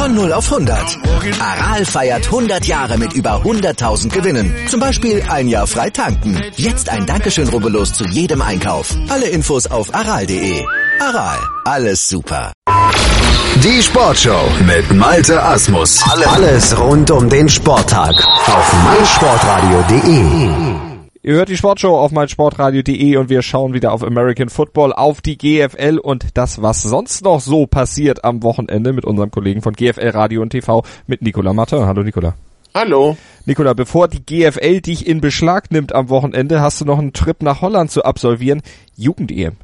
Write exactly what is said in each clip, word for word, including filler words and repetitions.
Von null auf hundert. Aral feiert hundert Jahre mit über hunderttausend Gewinnen. Zum Beispiel ein Jahr frei tanken. Jetzt ein Dankeschön, rubbellos zu jedem Einkauf. Alle Infos auf aral punkt de. Aral, alles super. Die Sportshow mit Malte Asmus. Alles rund um den Sporttag auf meinsportradio punkt de. Ihr hört die Sportshow auf meinsportradio punkt de und wir schauen wieder auf American Football, auf die G F L und das, was sonst noch so passiert am Wochenende mit unserem Kollegen von G F L Radio und T V, mit Nicolas Martin. Hallo Nicolas. Hallo. Nicolas, bevor die G F L dich in Beschlag nimmt am Wochenende, hast du noch einen Trip nach Holland zu absolvieren. Jugend-E M.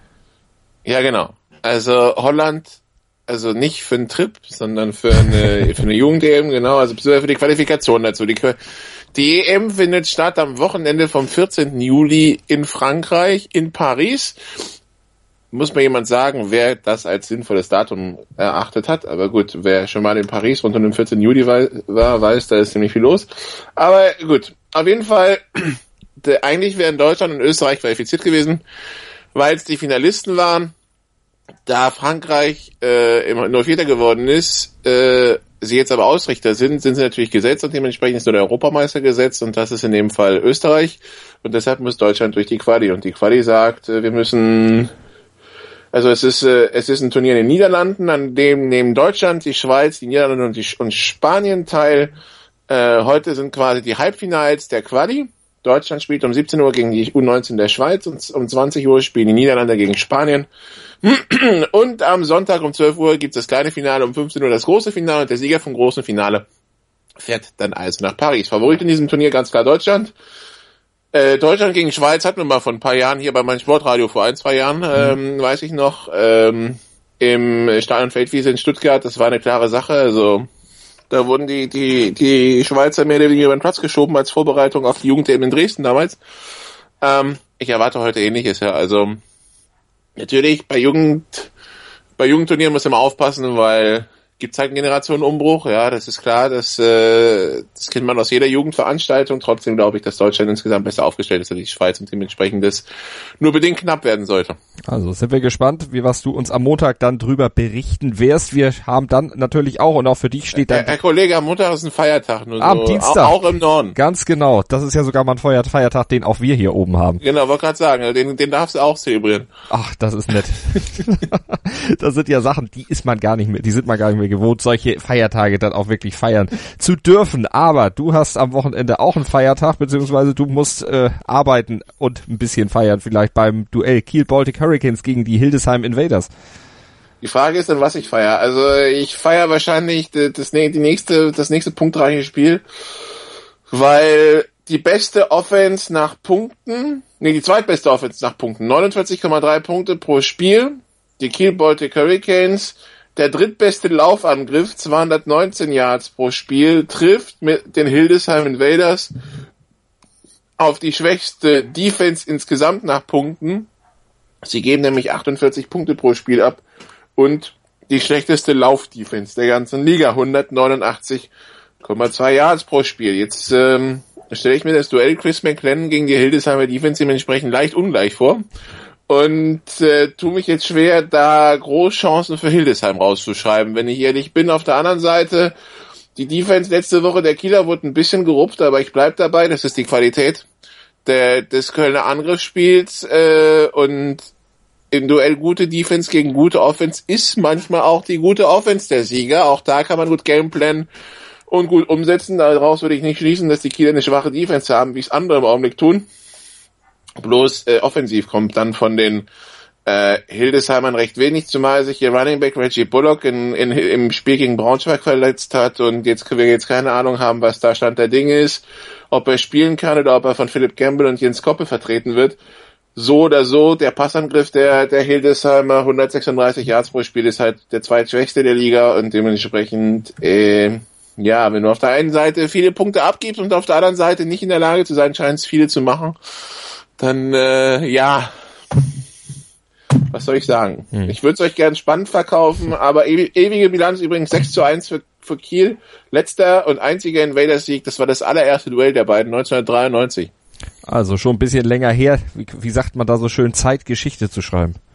Ja, genau. Also Holland, also nicht für einen Trip, sondern für eine, für eine Jugend-E M, genau, also für die Qualifikation dazu. Die, die E M findet statt am Wochenende vom vierzehnten Juli in Frankreich, in Paris. Muss mir jemand sagen, wer das als sinnvolles Datum erachtet hat. Aber gut, wer schon mal in Paris rund um den vierzehnten Juli war, weiß, da ist ziemlich viel los. Aber gut, auf jeden Fall, eigentlich wären Deutschland und Österreich qualifiziert gewesen, weil es die Finalisten waren. Da Frankreich äh, immer nur Vierter geworden ist, äh, sie jetzt aber Ausrichter sind, sind sie natürlich gesetzt und dementsprechend ist nur der Europameister gesetzt und das ist in dem Fall Österreich und deshalb muss Deutschland durch die Quali und die Quali sagt, äh, wir müssen, also es ist äh, es ist ein Turnier in den Niederlanden, an dem nehmen Deutschland, die Schweiz, die Niederlande und, die, und Spanien teil. Äh, heute sind quasi die Halbfinals der Quali. Deutschland spielt um siebzehn Uhr gegen die U neunzehn der Schweiz und um zwanzig Uhr spielen die Niederlande gegen Spanien. Und am Sonntag um zwölf Uhr gibt es das kleine Finale, um fünfzehn Uhr das große Finale und der Sieger vom großen Finale fährt dann also nach Paris. Favorit in diesem Turnier ganz klar Deutschland. Äh, Deutschland gegen Schweiz hatten wir mal vor ein paar Jahren hier bei meinem Sportradio, vor ein, zwei Jahren, ähm, weiß ich noch, ähm, im Stadion Feldwiese in Stuttgart. Das war eine klare Sache, also da wurden die, die, die Schweizer mehr oder weniger über den Platz geschoben als Vorbereitung auf die Jugend-E M in Dresden damals. Ähm, ich erwarte heute Ähnliches, ja. Also, natürlich, bei Jugend, bei Jugendturnieren muss man immer aufpassen, weil gibt's halt einen Generationenumbruch, ja, das ist klar, das, äh, das kennt man aus jeder Jugendveranstaltung. Trotzdem glaube ich, dass Deutschland insgesamt besser aufgestellt ist als die Schweiz und dementsprechend das nur bedingt knapp werden sollte. Also sind wir gespannt, wie was du uns am Montag dann drüber berichten wirst. Wir haben dann natürlich auch, und auch für dich steht dann... Herr, Herr Kollege, am Montag ist ein Feiertag. Nur am so, Dienstag. Auch, auch im Norden. Ganz genau, das ist ja sogar mal ein Feiertag, den auch wir hier oben haben. Genau, wollte gerade sagen, den, den darfst du auch zelebrieren. Ach, das ist nett. Das sind ja Sachen, die ist man gar nicht mehr, die sind man gar nicht mehr gewohnt, solche Feiertage dann auch wirklich feiern zu dürfen. Aber du hast am Wochenende auch einen Feiertag, beziehungsweise du musst äh, arbeiten und ein bisschen feiern, vielleicht beim Duell Kiel Baltic Hurricanes gegen die Hildesheim Invaders. Die Frage ist dann, was ich feiere. Also ich feiere wahrscheinlich das, die nächste, das nächste punktreiche Spiel, weil die beste Offense nach Punkten, nee, die zweitbeste Offense nach Punkten, neunundvierzig Komma drei Punkte pro Spiel, die Kiel Baltic Hurricanes. Der drittbeste Laufangriff, zweihundertneunzehn Yards pro Spiel, trifft mit den Hildesheim Invaders auf die schwächste Defense insgesamt nach Punkten. Sie geben nämlich achtundvierzig Punkte pro Spiel ab und die schlechteste Laufdefense der ganzen Liga, hundertneunundachtzig Komma zwei Yards pro Spiel. Jetzt ähm, stelle ich mir das Duell Chris McLennan gegen die Hildesheimer Defense dementsprechend leicht ungleich vor. Und äh, tu mich jetzt schwer, da Großchancen für Hildesheim rauszuschreiben, wenn ich ehrlich bin. Auf der anderen Seite, die Defense letzte Woche der Kieler wurde ein bisschen gerupft, aber ich bleib dabei, das ist die Qualität der, des Kölner Angriffsspiels. Äh, und im Duell gute Defense gegen gute Offense ist manchmal auch die gute Offense der Sieger. Auch da kann man gut Gameplan und gut umsetzen. Daraus würde ich nicht schließen, dass die Kieler eine schwache Defense haben, wie es andere im Augenblick tun. Bloß äh, offensiv kommt dann von den äh, Hildesheimern recht wenig, zumal sich ihr Running Back Reggie Bullock in, in, im Spiel gegen Braunschweig verletzt hat und jetzt wir jetzt keine Ahnung haben, was da Stand der Dinge ist, ob er spielen kann oder ob er von Philipp Campbell und Jens Koppe vertreten wird. So oder so, der Passangriff der, der Hildesheimer, hundertsechsunddreißig Yards pro Spiel, ist halt der zweitschwächste der Liga und dementsprechend, äh, ja, wenn du auf der einen Seite viele Punkte abgibst und auf der anderen Seite nicht in der Lage zu sein scheinst, viele zu machen, dann, äh, ja, was soll ich sagen? Hm. Ich würde es euch gern spannend verkaufen, aber ew- ewige Bilanz übrigens sechs zu eins für, für Kiel. Letzter und einziger Invaders-Sieg, das war das allererste Duell der beiden, neunzehnhundertdreiundneunzig. Also schon ein bisschen länger her, wie, wie sagt man da so schön, Zeitgeschichte zu schreiben.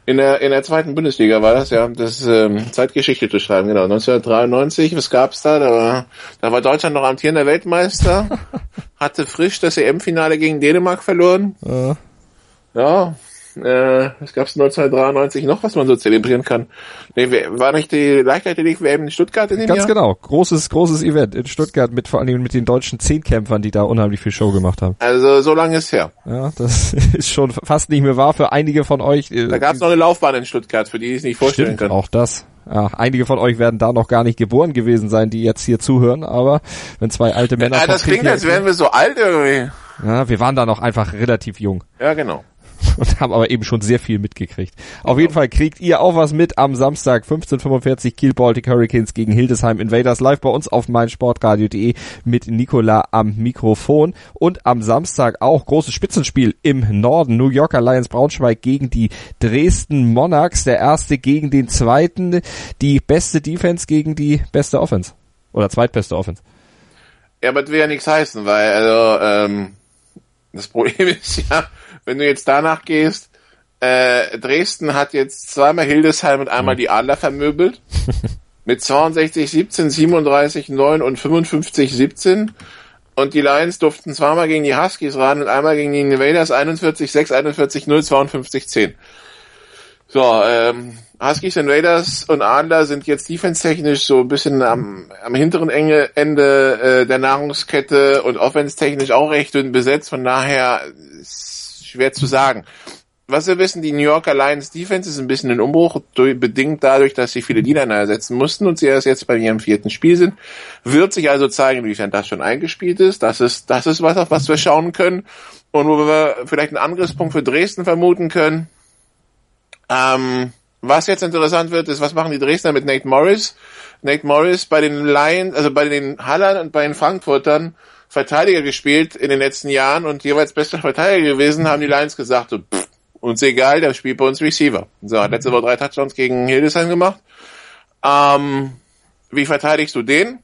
In der, in der zweiten Bundesliga war das, ja, das ähm, Zeitgeschichte zu schreiben, genau. neunzehnhundertdreiundneunzig, was gab's da? Da war, da war Deutschland noch amtierender Weltmeister, hatte frisch das E M-Finale gegen Dänemark verloren. Ja. Ja, äh, was gab's neunzehnhundertdreiundneunzig noch, was man so zelebrieren kann? Nee, war nicht die Leichtathletik-W M in Stuttgart in dem Ganz Jahr? genau. Großes, großes Event in Stuttgart mit vor allem mit den deutschen Zehnkämpfern, die da unheimlich viel Show gemacht haben. Also, so lange ist her. Ja, das ist schon fast nicht mehr wahr für einige von euch. Da gab's noch eine Laufbahn in Stuttgart, für die, die es nicht vorstellen Stimmt, können. auch das. Ja, einige von euch werden da noch gar nicht geboren gewesen sein, die jetzt hier zuhören, aber wenn zwei alte Männer... Ja, das klingt, als wären wir so alt irgendwie. Ja, wir waren da noch einfach relativ jung. Ja, genau. Und haben aber eben schon sehr viel mitgekriegt. Auf jeden Fall kriegt ihr auch was mit am Samstag fünfzehn Uhr fünfundvierzig Kiel Baltic Hurricanes gegen Hildesheim Invaders live bei uns auf meinsportradio punkt de mit Nicola am Mikrofon. Und am Samstag auch großes Spitzenspiel im Norden. New Yorker Lions Braunschweig gegen die Dresden Monarchs. Der erste gegen den zweiten. Die beste Defense gegen die beste Offense. Oder zweitbeste Offense. Ja, aber das will ja nichts heißen, weil, also, ähm, das Problem ist ja, wenn du jetzt danach gehst, äh, Dresden hat jetzt zweimal Hildesheim und einmal die Adler vermöbelt. Mit zweiundsechzig siebzehn, siebenunddreißig neun und fünfundfünfzig siebzehn. Und die Lions durften zweimal gegen die Huskies ran und einmal gegen die Invaders einundvierzig sechs, einundvierzig null, zweiundfünfzig zehn. So, ähm, Huskies, Invaders und Adler sind jetzt defense-technisch so ein bisschen am, am hinteren Enge Ende äh, der Nahrungskette und offense-technisch auch recht dünn besetzt. Von daher ist schwer zu sagen. Was wir wissen, die New Yorker Lions Defense ist ein bisschen in Umbruch, durch, bedingt dadurch, dass sie viele D-Liner ersetzen mussten und sie erst jetzt bei ihrem vierten Spiel sind. Wird sich also zeigen, inwiefern das schon eingespielt ist. Das ist, das ist was, auf was wir schauen können. Und wo wir vielleicht einen Angriffspunkt für Dresden vermuten können. Ähm, was jetzt interessant wird, ist, was machen die Dresdner mit Nate Morris? Nate Morris bei den Lions, also bei den Hallern und bei den Frankfurtern Verteidiger gespielt in den letzten Jahren und jeweils bester Verteidiger gewesen, haben die Lions gesagt, so, pff, uns egal, der spielt bei uns Receiver. So, hat letzte Woche drei Touchdowns gegen Hildesheim gemacht. Ähm, wie verteidigst du den?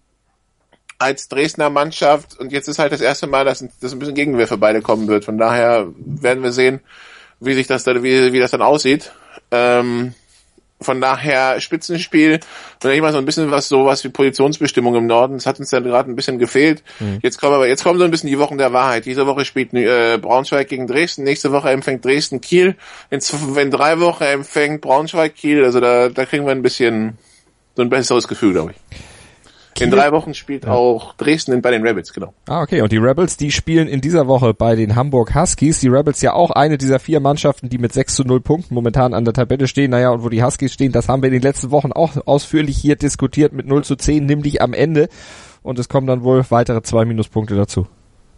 Als Dresdner Mannschaft, und jetzt ist halt das erste Mal, dass, dass ein bisschen Gegenwehr für beide kommen wird. Von daher werden wir sehen, wie sich das dann, wie, wie das dann aussieht. Ähm, Von daher Spitzenspiel und ich mal so ein bisschen was sowas wie Positionsbestimmung im Norden. Das hat uns dann gerade ein bisschen gefehlt. Mhm. Jetzt kommen aber jetzt kommen so ein bisschen die Wochen der Wahrheit. Diese Woche spielt äh, Braunschweig gegen Dresden. Nächste Woche empfängt Dresden Kiel. In, in drei Wochen empfängt Braunschweig Kiel. Also da da kriegen wir ein bisschen so ein besseres Gefühl, glaube ich. In drei Wochen spielt ja. auch Dresden bei den Rebels, genau. Ah, okay. Und die Rebels, die spielen in dieser Woche bei den Hamburg Huskies. Die Rebels ja auch eine dieser vier Mannschaften, die mit sechs zu null Punkten momentan an der Tabelle stehen. Naja, und wo die Huskies stehen, das haben wir in den letzten Wochen auch ausführlich hier diskutiert mit null zu zehn, nämlich am Ende. Und es kommen dann wohl weitere zwei Minuspunkte dazu.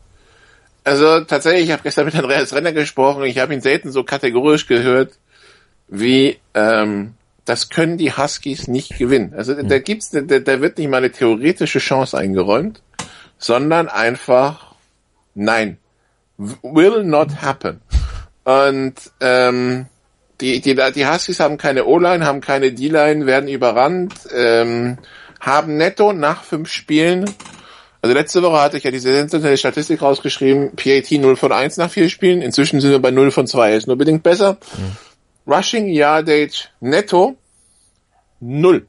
Also tatsächlich, ich habe gestern mit Andreas Renner gesprochen. Ich habe ihn selten so kategorisch gehört wie... ähm Das können die Huskies nicht gewinnen. Also da gibt's, da, da wird nicht mal eine theoretische Chance eingeräumt, sondern einfach nein, will not happen. Und ähm, die die die Huskies haben keine O-Line, haben keine D-Line, werden überrannt, ähm, haben netto nach fünf Spielen. Also letzte Woche hatte ich ja diese sensationelle Statistik rausgeschrieben, P A T null von eins nach vier Spielen. Inzwischen sind wir bei null von zwei. Ist nur bedingt besser. Mhm. Rushing Yardage netto null.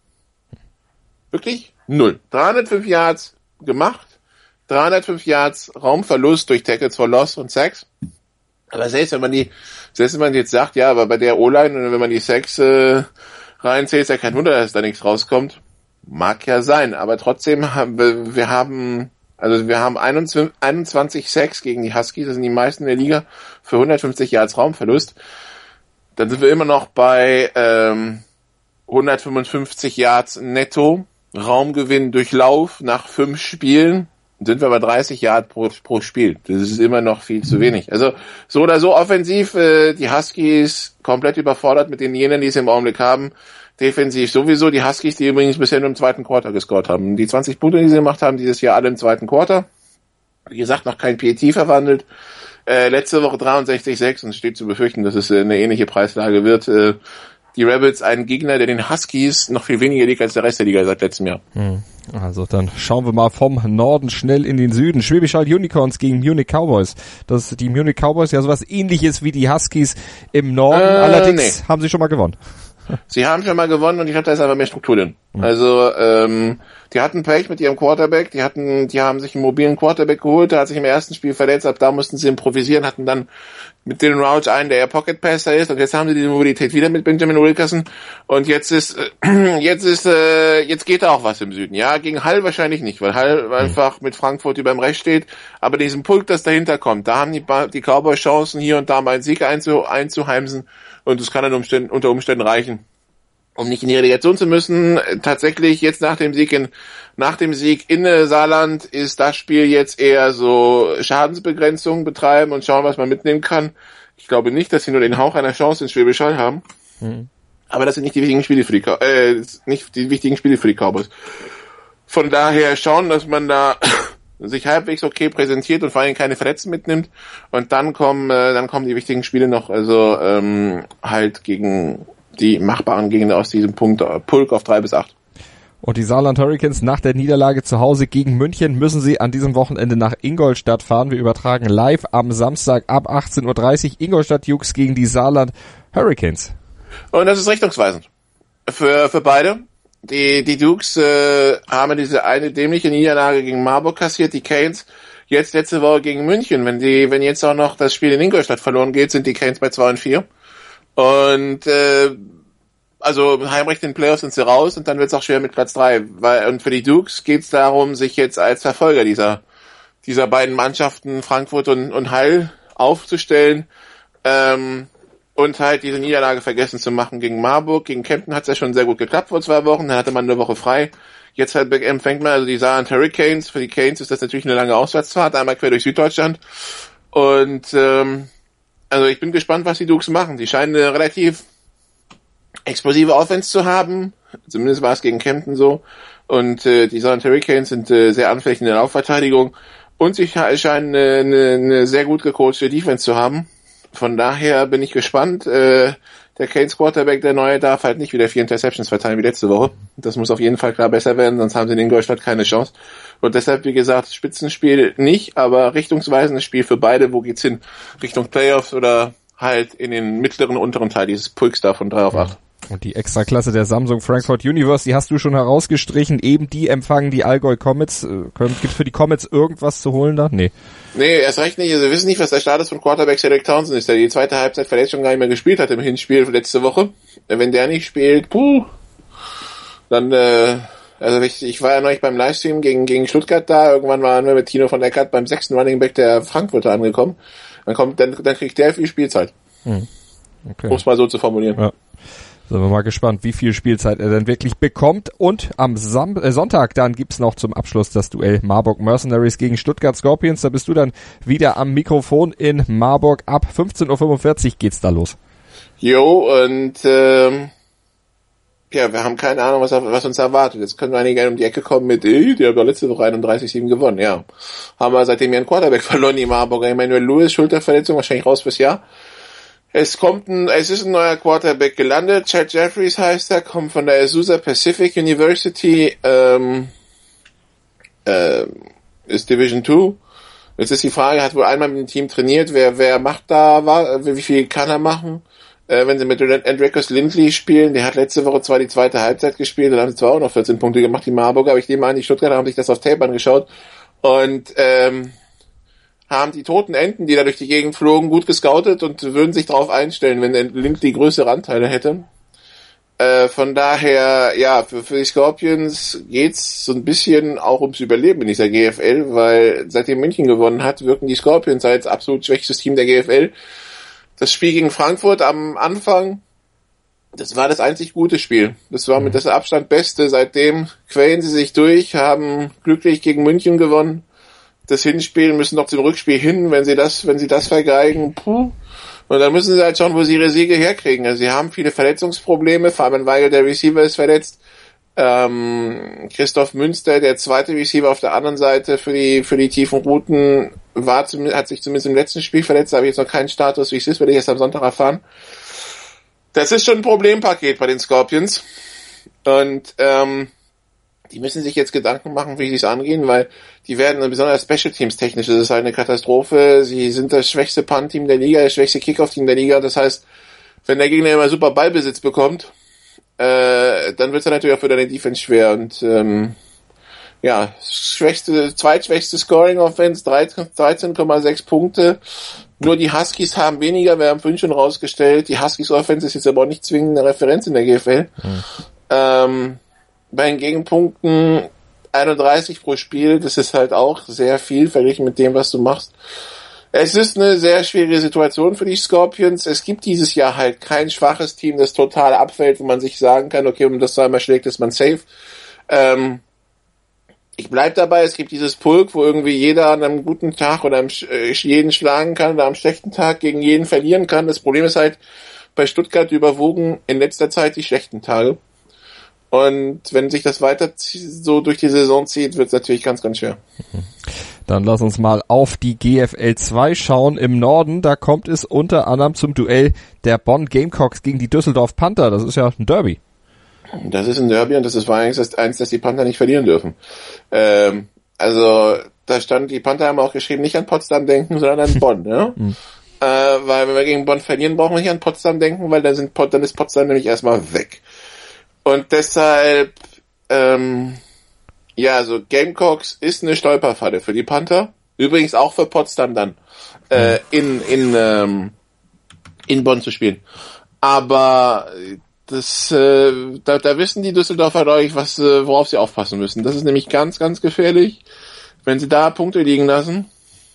Wirklich null. dreihundertfünf Yards gemacht, dreihundertfünf Yards Raumverlust durch Tackles for Loss und Sacks. Aber selbst wenn man die, selbst wenn man jetzt sagt, ja, aber bei der O-Line und wenn man die Sacks äh, reinzählt, ist ja kein Wunder, dass da nichts rauskommt. Mag ja sein, aber trotzdem haben wir, wir haben, also wir haben einundzwanzig Sacks gegen die Huskies, das sind die meisten in der Liga, für hundertfünfzig Yards Raumverlust. Dann sind wir immer noch bei ähm, hundertfünfundfünfzig Yards netto, Raumgewinn durch Lauf nach fünf Spielen, sind wir bei dreißig Yards pro, pro Spiel. Das ist immer noch viel zu wenig. Also so oder so offensiv, äh, die Huskies komplett überfordert mit den jenen, die sie im Augenblick haben. Defensiv sowieso, die Huskies, die übrigens bisher nur im zweiten Quarter gescored haben. Die zwanzig Punkte, die sie gemacht haben, dieses Jahr alle im zweiten Quarter. Wie gesagt, noch kein P A T verwandelt. Äh, letzte Woche dreiundsechzig sechs und steht zu befürchten, dass es äh, eine ähnliche Preislage wird. Äh, die Rebels einen Gegner, der den Huskies noch viel weniger liegt als der Rest der Liga seit letztem Jahr. Also dann schauen wir mal vom Norden schnell in den Süden. Schwäbisch Hall Unicorns gegen Munich Cowboys. Das ist die Munich Cowboys ja sowas ähnliches wie die Huskies im Norden. Äh, Allerdings nee. haben sie schon mal gewonnen. Sie haben schon mal gewonnen und ich glaube, da ist einfach mehr Struktur drin. Mhm. Also, ähm, die hatten Pech mit ihrem Quarterback, die hatten, die haben sich einen mobilen Quarterback geholt, der hat sich im ersten Spiel verletzt, ab da mussten sie improvisieren, hatten dann mit Dylan Rouch einen, der ja Pocket Passer ist, und jetzt haben sie diese Mobilität wieder mit Benjamin Wilkerson, und jetzt ist, äh, jetzt ist, äh, jetzt geht da auch was im Süden. Ja, gegen Hall wahrscheinlich nicht, weil Hall mhm. einfach mit Frankfurt über dem Recht steht, aber diesen Pulk, das dahinter kommt, da haben die, die Cowboys Chancen, hier und da mal einen Sieg einzu, einzuheimsen, und es kann dann Umständen, unter Umständen reichen, um nicht in die Relegation zu müssen. Tatsächlich jetzt nach dem Sieg in, nach dem Sieg in Saarland ist das Spiel jetzt eher so Schadensbegrenzung betreiben und schauen, was man mitnehmen kann. Ich glaube nicht, dass sie nur den Hauch einer Chance in Schwäbisch Hall haben. Mhm. Aber das sind nicht die wichtigen Spiele für die, äh, nicht die wichtigen Spiele für die Cowboys. Von daher schauen, dass man da sich halbwegs okay präsentiert und vor allem keine Verletzten mitnimmt. Und dann kommen, äh, dann kommen die wichtigen Spiele noch, also, ähm, halt gegen die machbaren Gegner aus diesem Punkt, Pulk auf drei bis acht. Und die Saarland Hurricanes nach der Niederlage zu Hause gegen München müssen sie an diesem Wochenende nach Ingolstadt fahren. Wir übertragen live am Samstag ab achtzehn Uhr dreißig Ingolstadt Dukes gegen die Saarland Hurricanes. Und das ist richtungsweisend für für beide. Die die Dukes äh, haben diese eine dämliche Niederlage gegen Marburg kassiert, die Canes jetzt letzte Woche gegen München. Wenn die wenn jetzt auch noch das Spiel in Ingolstadt verloren geht, sind die Canes bei zwei und vier. Und äh, also Heimrecht in den Playoffs sind sie raus und dann wird es auch schwer mit Platz drei. Weil, und für die Dukes geht es darum, sich jetzt als Verfolger dieser dieser beiden Mannschaften Frankfurt und, und Hall aufzustellen ähm, und halt diese Niederlage vergessen zu machen gegen Marburg. Gegen Kempten hat es ja schon sehr gut geklappt vor zwei Wochen, dann hatte man eine Woche frei. Jetzt halt empfängt man also die Saarland Hurricanes. Für die Canes ist das natürlich eine lange Auswärtsfahrt, einmal quer durch Süddeutschland. Und ähm, also ich bin gespannt, was die Dukes machen. Die scheinen eine relativ explosive Offense zu haben. Zumindest war es gegen Kempten so. Und äh, die Saarland Hurricanes sind äh, sehr anfällig in der Laufverteidigung. Und sie scheinen eine, eine, eine sehr gut gecoachte Defense zu haben. Von daher bin ich gespannt. Äh, der Canes Quarterback, der neue, darf halt nicht wieder vier Interceptions verteilen wie letzte Woche. Das muss auf jeden Fall klar besser werden, sonst haben sie in Ingolstadt keine Chance. Und deshalb, wie gesagt, Spitzenspiel nicht, aber richtungsweisendes Spiel für beide. Wo geht's hin? Richtung Playoffs oder halt in den mittleren, unteren Teil dieses Pulks da von drei auf acht. Und die Extraklasse der Samsung Frankfurt Universe, die hast du schon herausgestrichen. Eben die empfangen die Allgäu Comets. Gibt's für die Comets irgendwas zu holen da? Nee. Nee, erst recht nicht. Also wir wissen nicht, was der Status von Quarterback Cedric Townsend ist, der die zweite Halbzeit verletzt schon gar nicht mehr gespielt hat im Hinspiel letzte Woche. Wenn der nicht spielt, puh, dann, äh, also ich, ich war ja neulich beim Livestream gegen, gegen Stuttgart da. Irgendwann waren wir mit Tino von Eckert beim sechsten Running Back der Frankfurter angekommen. Dann kommt, dann, dann kriegt der viel Spielzeit. Hm. Okay. Um es mal so zu formulieren. Ja. Sind wir mal gespannt, wie viel Spielzeit er denn wirklich bekommt. Und am Sam- äh, Sonntag dann gibt's noch zum Abschluss das Duell Marburg Mercenaries gegen Stuttgart Scorpions. Da bist du dann wieder am Mikrofon in Marburg. Ab fünfzehn Uhr fünfundvierzig geht's da los. Jo, und ähm, ja, wir haben keine Ahnung, was, was uns erwartet. Jetzt können wir einige um die Ecke kommen mit, ey, die haben doch letzte Woche einunddreißig sieben gewonnen. Ja, haben wir seitdem ja einen Quarterback verloren, die Marburger. Emmanuel Lewis, Schulterverletzung, wahrscheinlich raus fürs Jahr. Es kommt ein, es ist ein neuer Quarterback gelandet. Chad Jeffries heißt er, kommt von der Azusa Pacific University, ähm, äh, ist Division zwei. Jetzt ist die Frage, hat wohl einmal mit dem Team trainiert, wer, wer macht da, wie viel kann er machen? Äh, wenn sie mit Andreas Lindley spielen, der hat letzte Woche zwar die zweite Halbzeit gespielt, dann haben sie zwar auch noch vierzehn Punkte gemacht, die Marburger, aber ich nehme an, die Stuttgarter haben sich das auf Tape angeschaut und, ähm, haben die toten Enten, die da durch die Gegend flogen, gut gescoutet und würden sich darauf einstellen, wenn Lindley größere Anteile hätte. Äh, von daher, ja, für, für die Scorpions geht's so ein bisschen auch ums Überleben in dieser G F L, weil seitdem München gewonnen hat, wirken die Scorpions als absolut schwächstes Team der G F L. Das Spiel gegen Frankfurt am Anfang, das war das einzig gute Spiel. Das war mit das Abstand beste. Seitdem quälen sie sich durch, haben glücklich gegen München gewonnen. Das Hinspiel, müssen noch zum Rückspiel hin, wenn sie das, wenn sie das vergeigen, puh. Und dann müssen sie halt schauen, wo sie ihre Siege herkriegen. Also sie haben viele Verletzungsprobleme. Fabian Weigel, der Receiver, ist verletzt. Ähm, Christoph Münster, der zweite Receiver auf der anderen Seite für die, für die tiefen Routen, war zum, hat sich zumindest im letzten Spiel verletzt. Da habe ich jetzt noch keinen Status, wie es ist, werde ich erst am Sonntag erfahren. Das ist schon ein Problempaket bei den Scorpions. Und ähm, die müssen sich jetzt Gedanken machen, wie sie es angehen, weil die werden besonders Special Teams technisch, das ist halt eine Katastrophe. Sie sind das schwächste Punt-Team der Liga, das schwächste Kickoff-Team der Liga. Das heißt, wenn der Gegner immer super Ballbesitz bekommt, äh, dann wird es natürlich auch für deine Defense schwer. Und ähm, ja, schwächste, zweitschwächste Scoring-Offense, dreizehn Komma sechs Punkte. Nur die Huskies haben weniger, wir haben vorhin schon rausgestellt. Die Huskies-Offense ist jetzt aber auch nicht zwingend eine Referenz in der G F L. Mhm. Ähm, bei den Gegenpunkten einunddreißig pro Spiel, das ist halt auch sehr viel verglichen mit dem, was du machst. Es ist eine sehr schwierige Situation für die Scorpions. Es gibt dieses Jahr halt kein schwaches Team, das total abfällt, wo man sich sagen kann, okay, wenn man das zweimal schlägt, ist man safe. Ähm, ich bleib dabei, es gibt dieses Pulk, wo irgendwie jeder an einem guten Tag oder am, äh, jeden schlagen kann oder am schlechten Tag gegen jeden verlieren kann. Das Problem ist halt, bei Stuttgart überwogen in letzter Zeit die schlechten Tage. Und wenn sich das weiter so durch die Saison zieht, wird es natürlich ganz, ganz schwer. Dann lass uns mal auf die G F L zwei schauen. Im Norden, da kommt es unter anderem zum Duell der Bonn Gamecocks gegen die Düsseldorf Panther. Das ist ja ein Derby. Das ist ein Derby und das ist war eigentlich das eins, dass die Panther nicht verlieren dürfen. Ähm, also da stand, die Panther haben auch geschrieben, nicht an Potsdam denken, sondern an Bonn. Ja? mhm. äh, weil wenn wir gegen Bonn verlieren, brauchen wir nicht an Potsdam denken, weil dann, sind, dann ist Potsdam nämlich erstmal weg. Und deshalb, ähm, ja, also Gamecocks ist eine Stolperfalle für die Panther. Übrigens auch für Potsdam dann äh, in in ähm, in Bonn zu spielen. Aber das, äh, da, da wissen die Düsseldorfer deutlich, was, äh, worauf sie aufpassen müssen. Das ist nämlich ganz, ganz gefährlich. Wenn sie da Punkte liegen lassen,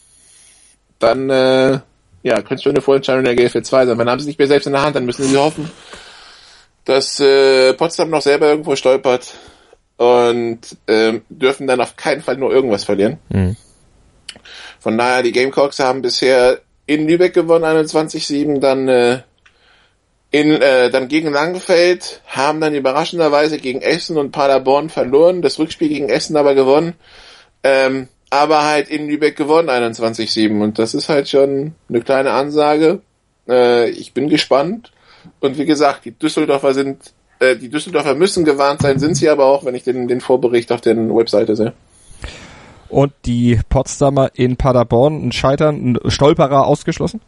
dann äh, ja, könnte es schon eine Vorentscheidung der G F L zwei sein. Dann haben sie es nicht mehr selbst in der Hand, dann müssen sie hoffen, dass äh, Potsdam noch selber irgendwo stolpert und ähm, dürfen dann auf keinen Fall nur irgendwas verlieren. Mhm. Von daher, die Gamecocks haben bisher in Lübeck gewonnen, einundzwanzig sieben, dann äh, in äh, dann gegen Langenfeld, haben dann überraschenderweise gegen Essen und Paderborn verloren, das Rückspiel gegen Essen aber gewonnen, ähm, aber halt in Lübeck gewonnen, einundzwanzig sieben, und das ist halt schon eine kleine Ansage. Äh, ich bin gespannt. Und wie gesagt, die Düsseldorfer sind, äh, die Düsseldorfer müssen gewarnt sein, sind sie aber auch, wenn ich den, den Vorbericht auf der Webseite sehe. Und die Potsdamer in Paderborn, ein Scheitern, ein Stolperer ausgeschlossen?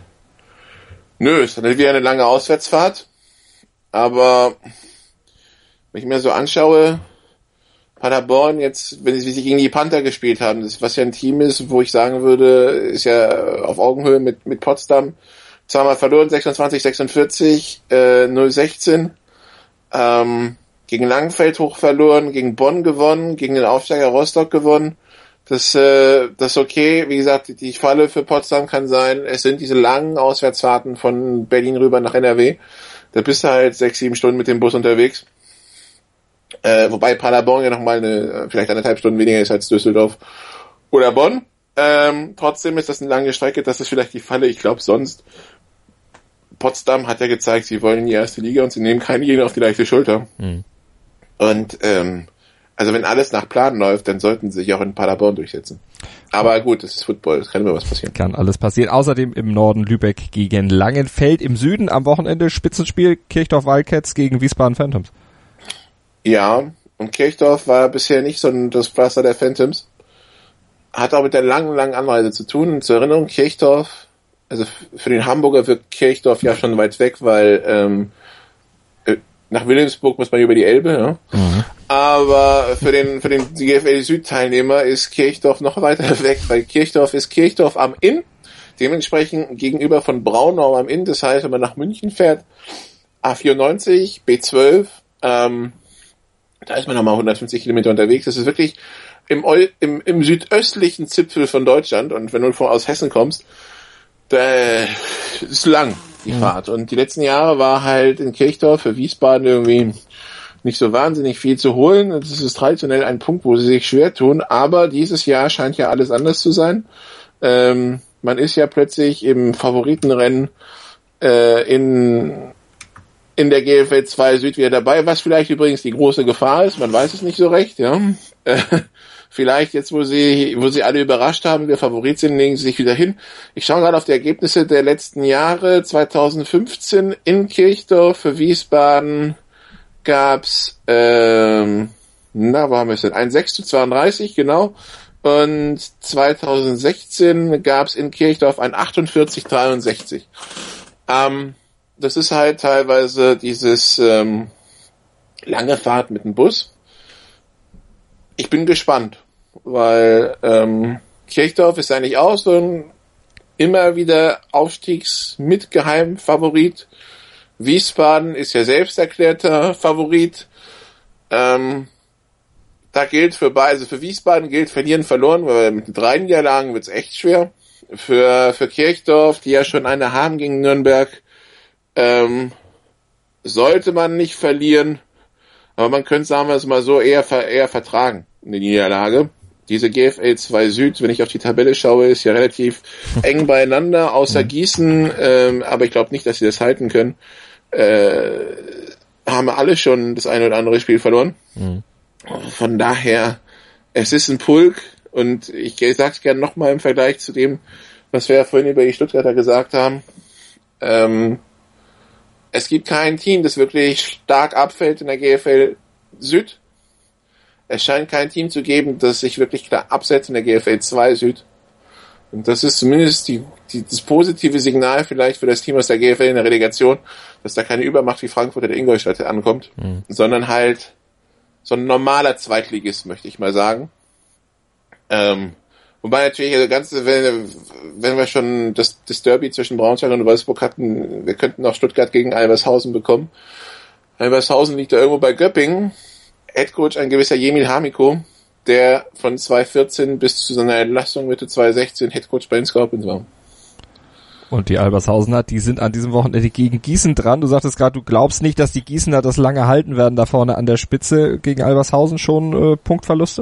Nö, es ist wieder eine lange Auswärtsfahrt. Aber wenn ich mir so anschaue, Paderborn jetzt, wenn sie gegen die Panther gespielt haben, das, was ja ein Team ist, wo ich sagen würde, ist ja auf Augenhöhe mit, mit Potsdam. Zweimal verloren, sechsundzwanzig sechsundvierzig, äh, null sechzehn. Ähm, gegen Langenfeld hoch verloren, gegen Bonn gewonnen, gegen den Aufsteiger Rostock gewonnen. Das, äh, das ist okay. Wie gesagt, die, die Falle für Potsdam kann sein, es sind diese langen Auswärtsfahrten von Berlin rüber nach N R W. Da bist du halt sechs, sieben Stunden mit dem Bus unterwegs. Äh, wobei Paderborn ja nochmal eine, vielleicht anderthalb Stunden weniger ist als Düsseldorf oder Bonn. Ähm, trotzdem ist das eine lange Strecke, das ist vielleicht die Falle. Ich glaube sonst, Potsdam hat ja gezeigt, sie wollen in die erste Liga und sie nehmen keine Gegner auf die leichte Schulter. Mhm. Und ähm, also wenn alles nach Plan läuft, dann sollten sie sich auch in Paderborn durchsetzen. Aber gut, das ist Football, es kann immer was passieren. Kann alles passieren. Außerdem im Norden Lübeck gegen Langenfeld, im Süden am Wochenende Spitzenspiel Kirchdorf Wildcats gegen Wiesbaden Phantoms. Ja, und Kirchdorf war bisher nicht so das Pflaster der Phantoms. Hat auch mit der langen, langen Anreise zu tun. Und zur Erinnerung, Kirchdorf, also für den Hamburger wirkt Kirchdorf ja schon weit weg, weil ähm, nach Wilhelmsburg muss man über die Elbe, ja. Mhm. Aber für den für den G F L Süd-Teilnehmer ist Kirchdorf noch weiter weg, weil Kirchdorf ist Kirchdorf am Inn, dementsprechend gegenüber von Braunau am Inn. Das heißt, wenn man nach München fährt, A vierundneunzig, B zwölf, ähm, da ist man nochmal hundertfünfzig Kilometer unterwegs. Das ist wirklich im, im, im südöstlichen Zipfel von Deutschland, und wenn du von aus Hessen kommst, da ist lang die mhm. Fahrt. Und die letzten Jahre war halt in Kirchdorf für Wiesbaden irgendwie nicht so wahnsinnig viel zu holen. Das ist traditionell ein Punkt, wo sie sich schwer tun, aber dieses Jahr scheint ja alles anders zu sein. Ähm, man ist ja plötzlich im Favoritenrennen äh, in in der G F L zwei Süd wieder dabei, was vielleicht übrigens die große Gefahr ist, man weiß es nicht so recht, ja. vielleicht jetzt, wo sie, wo sie alle überrascht haben, wir Favorit sind, legen sie sich wieder hin. Ich schaue gerade auf die Ergebnisse der letzten Jahre. zweitausendfünfzehn in Kirchdorf für Wiesbaden gab's, ähm, na, wo haben wir es denn? Ein sechs zu zweiunddreißig, genau. Und zweitausendsechzehn gab's in Kirchdorf ein achtundvierzig zu dreiundsechzig. Ähm, das ist halt teilweise dieses ähm, lange Fahrt mit dem Bus. Ich bin gespannt, weil ähm, Kirchdorf ist eigentlich auch so ein immer wieder Aufstiegsmitgeheimfavorit. Wiesbaden ist ja selbst erklärter Favorit. Ähm, da gilt für beide, also für Wiesbaden gilt verlieren, verloren, weil mit drei Niederlagen wird's echt schwer. Für für Kirchdorf, die ja schon eine haben gegen Nürnberg, ähm, sollte man nicht verlieren, aber man könnte, sagen wir es mal so, eher eher vertragen, eine Niederlage. Diese G F L zwei Süd, wenn ich auf die Tabelle schaue, ist ja relativ eng beieinander, außer Gießen, ähm, aber ich glaube nicht, dass sie das halten können. Äh, haben alle schon das eine oder andere Spiel verloren. Mhm. Von daher, es ist ein Pulk und ich sage es gerne nochmal im Vergleich zu dem, was wir ja vorhin über die Stuttgarter gesagt haben. Ähm, es gibt kein Team, das wirklich stark abfällt in der G F L Süd. Es scheint kein Team zu geben, das sich wirklich klar absetzt in der G F L zwei Süd. Und das ist zumindest die, die, das positive Signal vielleicht für das Team aus der G F L in der Relegation, dass da keine Übermacht wie Frankfurt oder Ingolstadt ankommt, mhm. sondern halt so ein normaler Zweitligist, möchte ich mal sagen. Ähm, wobei natürlich, also ganz, wenn, wenn wir schon das, das Derby zwischen Braunschweig und Wolfsburg hatten, wir könnten auch Stuttgart gegen Albershausen bekommen. Albershausen liegt da irgendwo bei Göppingen. Headcoach ein gewisser Jemil Hamiko, der von zweitausendvierzehn bis zu seiner Entlassung Mitte zweitausendsechzehn Headcoach bei den Scorpions war. Und die Albershausener, die sind an diesem Wochenende gegen Gießen dran. Du sagtest gerade, du glaubst nicht, dass die Gießener das lange halten werden, da vorne an der Spitze gegen Albershausen schon äh, Punktverluste?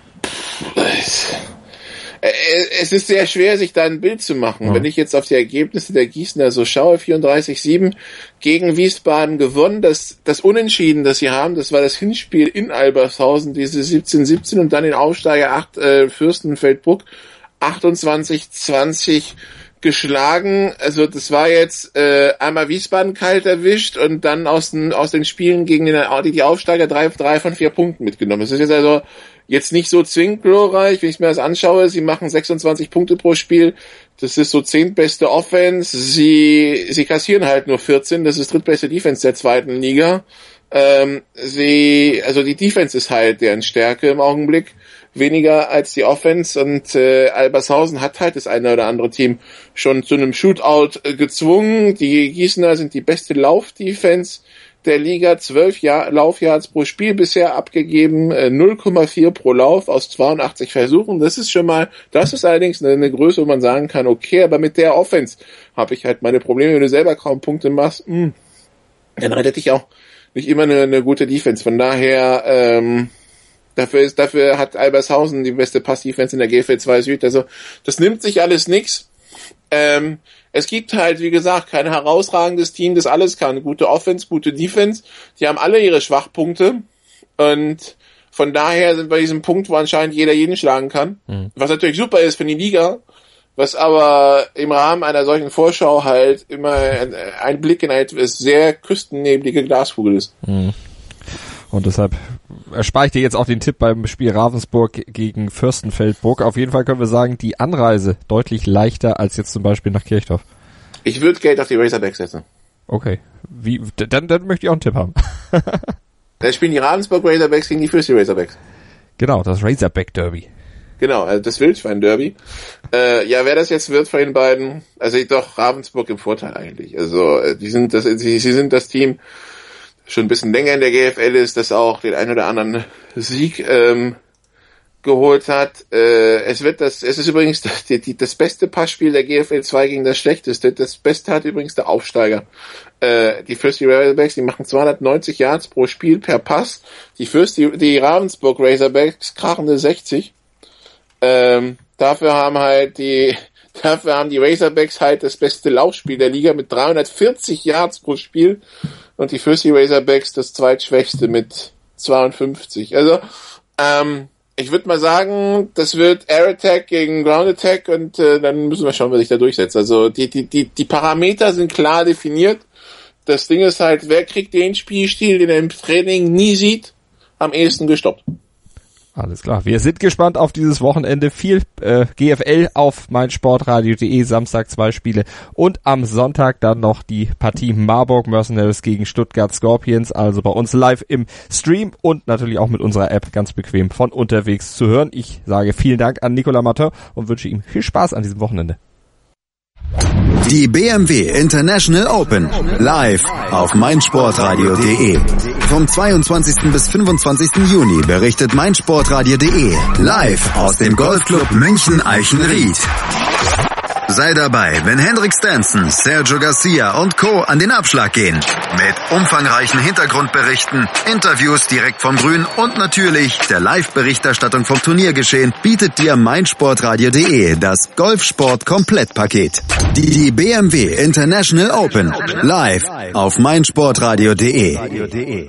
Es ist sehr schwer, sich da ein Bild zu machen. Ja. Wenn ich jetzt auf die Ergebnisse der Gießener so schaue, vierunddreißig sieben gegen Wiesbaden gewonnen. Das, das Unentschieden, das sie haben, das war das Hinspiel in Albershausen, diese siebzehn siebzehn und dann den Aufsteiger acht, äh, Fürstenfeldbruck achtundzwanzig zwanzig geschlagen. Also das war jetzt äh, einmal Wiesbaden kalt erwischt und dann aus den aus den Spielen gegen den, die Aufsteiger drei, drei von vier Punkten mitgenommen. Das ist jetzt also jetzt nicht so zwingend glorreich, wenn ich mir das anschaue. Sie machen sechsundzwanzig Punkte pro Spiel. Das ist so zehntbeste Offense. Sie sie kassieren halt nur vierzehn. Das ist drittbeste Defense der zweiten Liga. Ähm, sie also die Defense ist halt deren Stärke im Augenblick. Weniger als die Offense und äh, Albershausen hat halt das eine oder andere Team schon zu einem Shootout äh, gezwungen. Die Gießener sind die beste Laufdefense der Liga, zwölf Jahr, Laufyards pro Spiel bisher abgegeben, äh, null Komma vier pro Lauf aus zweiundachtzig Versuchen. Das ist schon mal, das ist allerdings eine, eine Größe, wo man sagen kann, okay, aber mit der Offense habe ich halt meine Probleme, wenn du selber kaum Punkte machst, mh, dann rettet dich auch nicht immer eine, eine gute Defense. Von daher, ähm, Dafür ist, dafür hat Albershausen die beste Pass-Defense in der G F L zwei Süd. Also, das nimmt sich alles nix. Ähm, es gibt halt, wie gesagt, kein herausragendes Team, das alles kann. Gute Offense, gute Defense. Die haben alle ihre Schwachpunkte. Und von daher sind wir bei diesem Punkt, wo anscheinend jeder jeden schlagen kann. Mhm. Was natürlich super ist für die Liga. Was aber im Rahmen einer solchen Vorschau halt immer ein, ein Blick in eine sehr küstenneblige Glaskugel ist. Mhm. Und deshalb erspare ich dir jetzt auch den Tipp beim Spiel Ravensburg gegen Fürstenfeldbruck. Auf jeden Fall können wir sagen, die Anreise deutlich leichter als jetzt zum Beispiel nach Kirchdorf. Ich würde Geld auf die Razorbacks setzen. Okay. Wie, dann, dann möchte ich auch einen Tipp haben. Dann spielen die Ravensburg Razorbacks gegen die Fürsti Razorbacks. Genau, das Razorback Derby. Genau, also das Wildschwein Derby. Äh, ja, wer das jetzt wird von den beiden, also doch Ravensburg im Vorteil eigentlich. Also die sind das, sie, sie sind das Team, schon ein bisschen länger in der G F L ist, das auch den ein oder anderen Sieg ähm, geholt hat. Äh, es wird das, es ist übrigens das, die, das beste Passspiel der G F L zwei gegen das schlechteste. Das Beste hat übrigens der Aufsteiger. Äh, die Fürsti Razorbacks, die machen zweihundertneunzig Yards pro Spiel per Pass. Die Fürsti, die Ravensburg Razorbacks krachende sechzig. Ähm, dafür haben halt die Dafür haben die Razorbacks halt das beste Laufspiel der Liga mit dreihundertvierzig Yards pro Spiel und die Fürsti Razorbacks das zweitschwächste mit zweiundfünfzig. Also, ähm, ich würde mal sagen, das wird Air Attack gegen Ground Attack und äh, dann müssen wir schauen, wer sich da durchsetzt. Also die, die, die, die Parameter sind klar definiert. Das Ding ist halt, wer kriegt den Spielstil, den er im Training nie sieht, am ehesten gestoppt. Alles klar. Wir sind gespannt auf dieses Wochenende. Viel äh, G F L auf meinsportradio punkt de, Samstag zwei Spiele und am Sonntag dann noch die Partie Marburg Mercenaries gegen Stuttgart Scorpions. Also bei uns live im Stream und natürlich auch mit unserer App ganz bequem von unterwegs zu hören. Ich sage vielen Dank an Nicolas Martin und wünsche ihm viel Spaß an diesem Wochenende. Die B M W International Open live auf meinsportradio punkt de. Vom zweiundzwanzigsten bis fünfundzwanzigsten Juni berichtet meinsportradio punkt de live aus dem Golfclub München Eichenried. Sei dabei, wenn Henrik Stenson, Sergio Garcia und Co. an den Abschlag gehen. Mit umfangreichen Hintergrundberichten, Interviews direkt vom Grün und natürlich der Live-Berichterstattung vom Turniergeschehen bietet dir meinsportradio punkt de das Golfsport-Komplettpaket. Die, die B M W International Open live auf meinsportradio punkt de.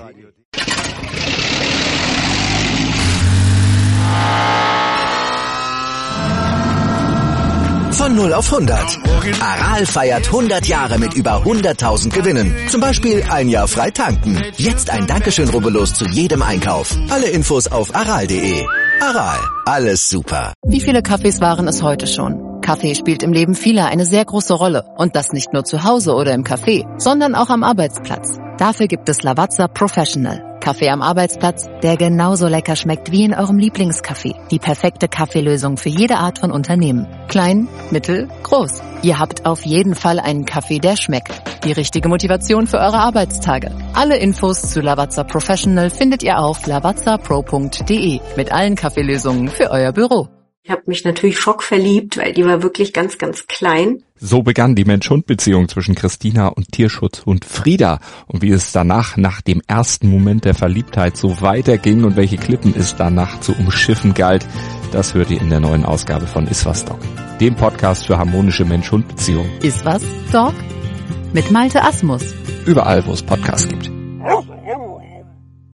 Von null auf hundert. Aral feiert hundert Jahre mit über hunderttausend Gewinnen. Zum Beispiel ein Jahr frei tanken. Jetzt ein Dankeschön, rubbellos zu jedem Einkauf. Alle Infos auf aral punkt de. Aral, alles super. Wie viele Kaffees waren es heute schon? Kaffee spielt im Leben vieler eine sehr große Rolle. Und das nicht nur zu Hause oder im Café, sondern auch am Arbeitsplatz. Dafür gibt es Lavazza Professional. Kaffee am Arbeitsplatz, der genauso lecker schmeckt wie in eurem Lieblingscafé. Die perfekte Kaffeelösung für jede Art von Unternehmen. Klein, mittel, groß. Ihr habt auf jeden Fall einen Kaffee, der schmeckt. Die richtige Motivation für eure Arbeitstage. Alle Infos zu Lavazza Professional findet ihr auf lavazza pro punkt de mit allen Kaffeelösungen für euer Büro. Ich habe mich natürlich schockverliebt, weil die war wirklich ganz, ganz klein. So begann die Mensch-Hund-Beziehung zwischen Christina und Tierschutzhund Frieda. Und wie es danach, nach dem ersten Moment der Verliebtheit, so weiterging und welche Klippen es danach zu umschiffen galt, das hört ihr in der neuen Ausgabe von Iswas Dog, dem Podcast für harmonische Mensch-Hund-Beziehungen. Iswas Dog? Mit Malte Asmus. Überall, wo es Podcasts gibt.